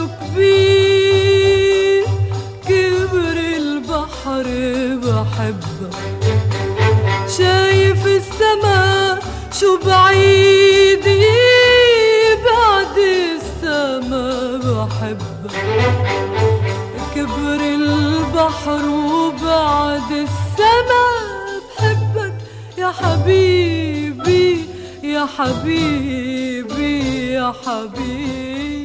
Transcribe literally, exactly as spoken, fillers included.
كبير، كبر البحر بحبك. شايف السما شو بعيد، بعد السما بحبك. كبر البحر وبعد السما بحبك يا حبيبي، يا حبيبي، يا حبيبي.